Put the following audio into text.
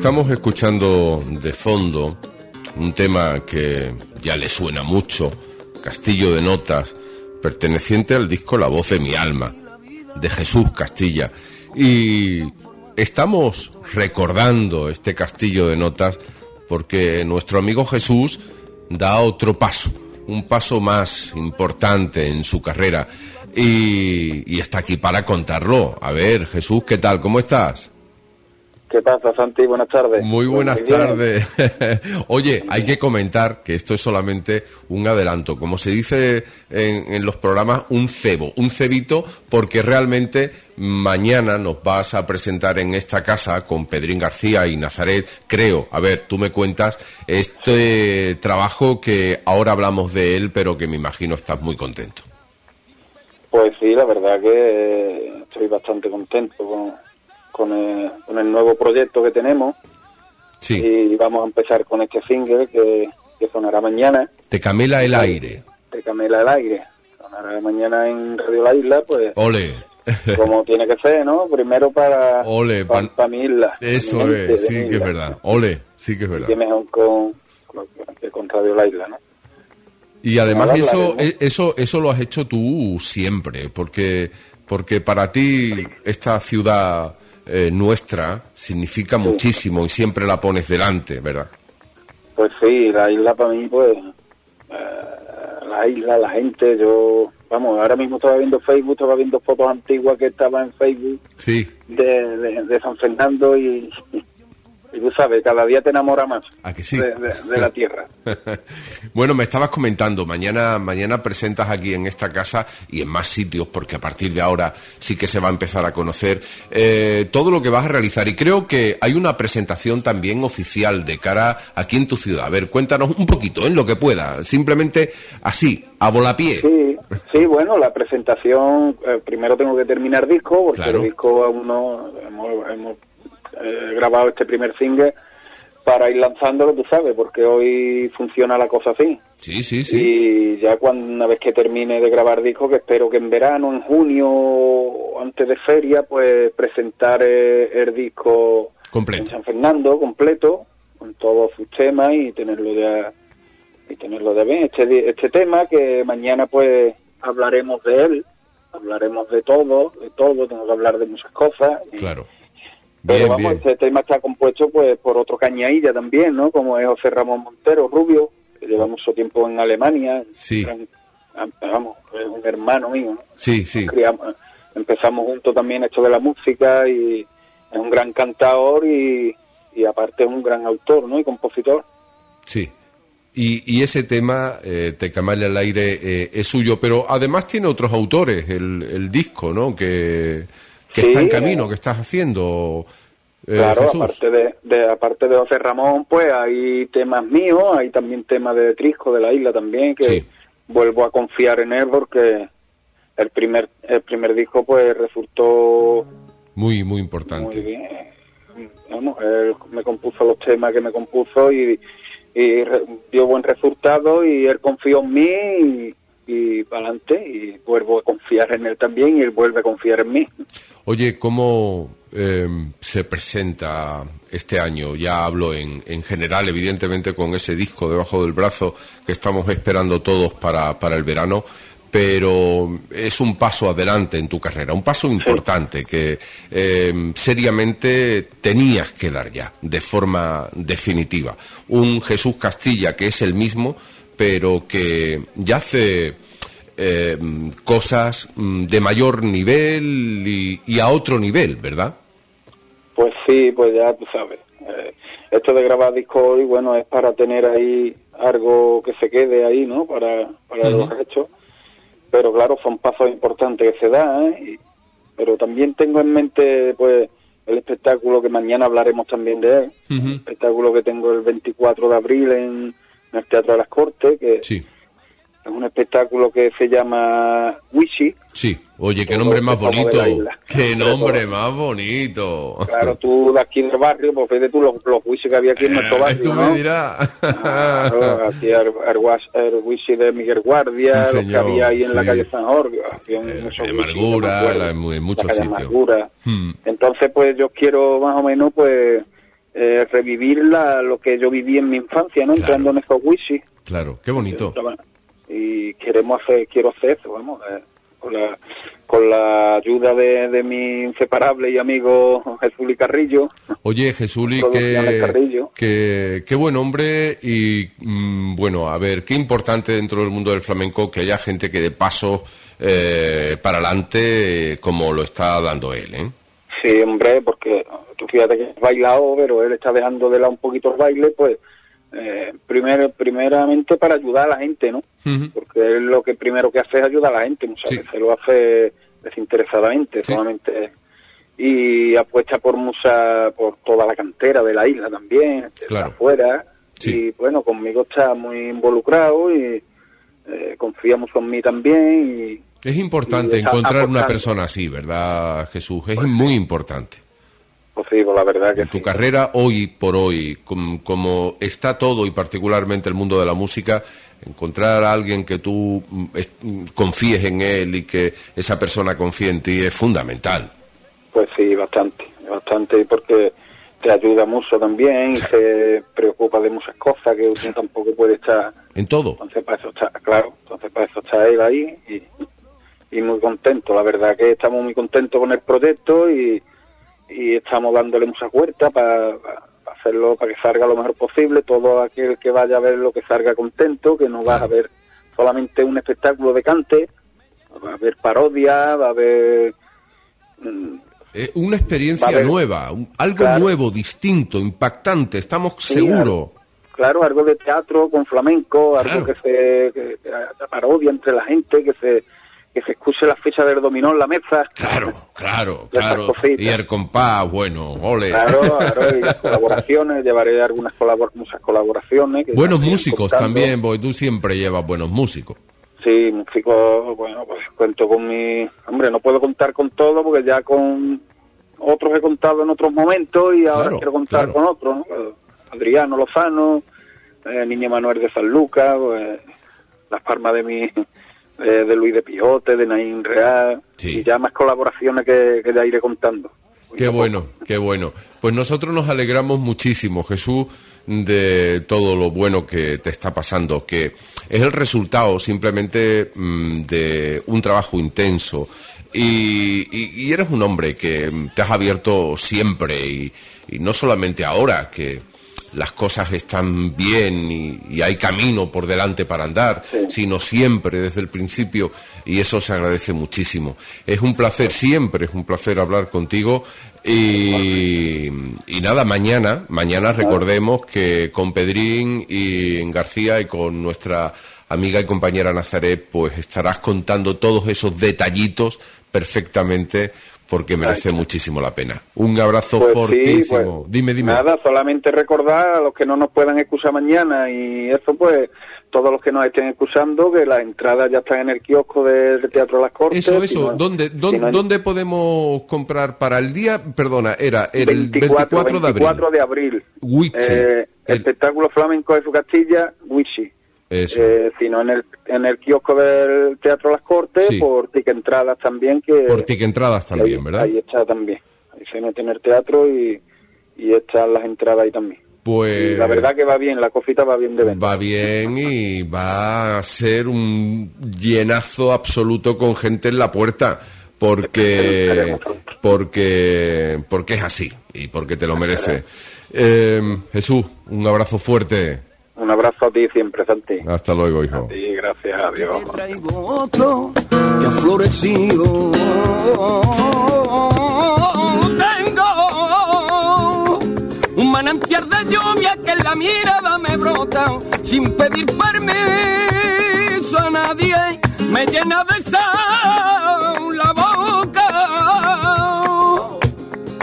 Estamos escuchando de fondo un tema que ya le suena mucho, Castillo de Notas, perteneciente al disco La Voz de mi Alma, de Jesús Castilla. Y estamos recordando este Castillo de Notas porque nuestro amigo Jesús da otro paso, un paso más importante en su carrera. Y está aquí para contarlo. A ver, Jesús, ¿qué tal? ¿Cómo estás? ¿Qué pasa, Santi? Buenas tardes. Muy buenas tardes. Oye, hay que comentar que esto es solamente un adelanto. Como se dice en los programas, un cebo, un cebito, porque realmente mañana nos vas a presentar en esta casa con Pedrín García y Nazaret, creo. A ver, tú me cuentas este trabajo que ahora hablamos de él, pero que me imagino estás muy contento. Pues sí, la verdad que estoy bastante contento con el nuevo proyecto que tenemos. Sí. Y vamos a empezar con este single que sonará mañana. Te camela el aire. Te camela el aire. Sonará mañana en Radio La Isla, pues. Ole. Como tiene que ser, ¿no? Primero para mi isla. Eso es, sí que es verdad. Ole, sí que es verdad. Y mejor con Radio La Isla, ¿no? Y además eso lo has hecho tú siempre, porque para ti esta ciudad nuestra significa muchísimo y siempre la pones delante, ¿verdad? Pues sí, la isla para mí, pues, la isla, la gente, ahora mismo estaba viendo Facebook, estaba viendo fotos antiguas que estaban en Facebook, sí, de San Fernando y tú sabes, cada día te enamora más. ¿A que sí? de la tierra. Bueno, me estabas comentando, mañana presentas aquí en esta casa y en más sitios, porque a partir de ahora sí que se va a empezar a conocer todo lo que vas a realizar. Y creo que hay una presentación también oficial de cara aquí en tu ciudad. A ver, cuéntanos un poquito, en lo que pueda, simplemente así, a volapié. Sí, bueno, la presentación, primero tengo que terminar disco, porque claro. El disco aún no hemos grabado este primer single para ir lanzándolo, tú sabes, porque hoy funciona la cosa así. Sí. Y ya una vez que termine de grabar disco, que espero que en verano, en junio, antes de feria, pues presentar el disco completo en San Fernando, completo, con todos sus temas y tenerlo ya bien. Este tema que mañana pues hablaremos de él, hablaremos de todo, tengo que hablar de muchas cosas. Claro. Pero Bien. Este tema está compuesto pues por otro cañailla también, ¿no? Como es José Ramón Montero, Rubio, que lleva mucho tiempo en Alemania. Sí. Es un hermano mío, ¿no? Sí. Empezamos juntos también esto de la música y es un gran cantador y aparte es un gran autor, ¿no? Y compositor. Sí. Y ese tema, Te camela el aire, es suyo, pero además tiene otros autores, el disco, ¿no? Que sí, está en camino, que estás haciendo, claro, Jesús. Aparte de José Ramón, pues hay temas míos, hay también temas de Trisco de la Isla también, que sí. Vuelvo a confiar en él porque el primer disco pues resultó muy importante. Muy bien. Él me compuso los temas que me compuso y dio buen resultado y él confió en mí y para adelante, y vuelvo a confiar en él también y él vuelve a confiar en mí. Oye, ¿cómo se presenta este año? Ya hablo en general, evidentemente con ese disco debajo del brazo que estamos esperando todos para el verano, pero es un paso adelante en tu carrera, un paso importante que seriamente tenías que dar ya, de forma definitiva. Un Jesús Castilla que es el mismo, pero que ya hace cosas de mayor nivel y a otro nivel, ¿verdad? Pues sí, pues ya tú sabes. Esto de grabar discos hoy, bueno, es para tener ahí algo que se quede ahí, ¿no? Para los hechos. Pero claro, son pasos importantes que se dan, pero también tengo en mente, pues, el espectáculo que mañana hablaremos también de él. El espectáculo que tengo el 24 de abril en el Teatro de las Cortes, que sí. Es un espectáculo que se llama Wishy. Sí, oye, qué nombre más bonito. Qué nombre más bonito. Claro, tú de aquí del barrio, pues fíjate tú los Wishy que había aquí en nuestro barrio, tú me dirás. Claro, aquí el Wishy de Miguel Guardia, sí, los que había ahí en la calle San Jorge. De Amargura, en muchos sitios. Entonces, pues yo quiero más o menos, pues, revivir lo que yo viví en mi infancia, ¿no? Claro. Entrando en esos wishis. Claro, qué bonito. Y quiero hacer eso, vamos, con la ayuda de mi inseparable y amigo Jesús Carrillo. Oye, Jesús, qué buen hombre y bueno, a ver, qué importante dentro del mundo del flamenco que haya gente que dé paso para adelante como lo está dando él, ¿eh? Sí, hombre, porque tú fíjate que es bailado, pero él está dejando de lado un poquito el baile, pues primeramente para ayudar a la gente, ¿no? Uh-huh. Porque él lo que primero que hace es ayudar a la gente, muchas veces lo hace desinteresadamente, solamente, y apuesta por toda la cantera de la isla también, de afuera, y bueno, conmigo está muy involucrado y confía mucho en mí también. Es importante encontrar una persona así, ¿verdad, Jesús? Es muy importante. Pues sí, pues la verdad que en tu carrera, hoy por hoy, como está todo y particularmente el mundo de la música, encontrar a alguien que tú confíes en él y que esa persona confíe en ti es fundamental. Pues sí, bastante, porque te ayuda mucho también y se preocupa de muchas cosas que uno tampoco puede estar en todo. Entonces para eso está él ahí y muy contento. La verdad que estamos muy contentos con el proyecto y estamos dándole muchas vueltas para hacerlo, para que salga lo mejor posible. Todo aquel que vaya a ver lo que salga contento, que no va a ver solamente un espectáculo de cante, va a haber parodia, va a haber una experiencia nueva, algo nuevo, distinto, impactante, estamos seguros. Claro, algo de teatro con flamenco, algo que se parodia entre la gente, que se escuche la ficha del dominó en la mesa. Claro. Y el compás, bueno, ole. Claro, y las colaboraciones, llevaré muchas colaboraciones. Buenos músicos también, porque tú siempre llevas buenos músicos. Sí, músicos, bueno, pues cuento con Hombre, no puedo contar con todo, porque ya con otros he contado en otros momentos y ahora quiero contar con otros, ¿no? Adriano Lozano, Niña Manuel de San Lucas, pues, Las Palmas de Luis de Pijote, de Naín Real, y ya más colaboraciones que ya iré contando. Qué bueno. Pues nosotros nos alegramos muchísimo, Jesús, de todo lo bueno que te está pasando, que es el resultado simplemente de un trabajo intenso. Y eres un hombre que te has abierto siempre y no solamente ahora, que las cosas están bien y hay camino por delante para andar, sino siempre, desde el principio, y eso se agradece muchísimo. Es un placer, siempre es un placer hablar contigo y nada, mañana recordemos que con Pedrín y en García y con nuestra amiga y compañera Nazaret, pues estarás contando todos esos detallitos perfectamente, porque merece muchísimo la pena. Un abrazo fortísimo. Dime. Nada, solamente recordar a los que no nos puedan escuchar mañana y eso, pues, todos los que nos estén escuchando, que las entradas ya están en el kiosco del Teatro Las Cortes. Eso. ¿Dónde podemos comprar para el día? Perdona, era el 24 de abril. Wichi. Espectáculo flamenco de su Castilla, Wichi. Eso. Sino en el kiosco del Teatro Las Cortes, por Ticket Entradas también. Por Ticket Entradas también, ahí, ¿verdad? Ahí está también. Ahí se mete en el teatro y están las entradas ahí también. Pues y la verdad que va bien, la cosita va bien de venta. Va bien y va a ser un llenazo absoluto con gente en la puerta, porque es así y porque te lo merece. Jesús, un abrazo fuerte. Un abrazo a ti siempre, Santi. Hasta luego, hijo. A ti, gracias, adiós. Te traigo otro que ha florecido. Tengo un manantial de lluvia que en la mirada me brota sin pedir permiso a nadie. Me llena de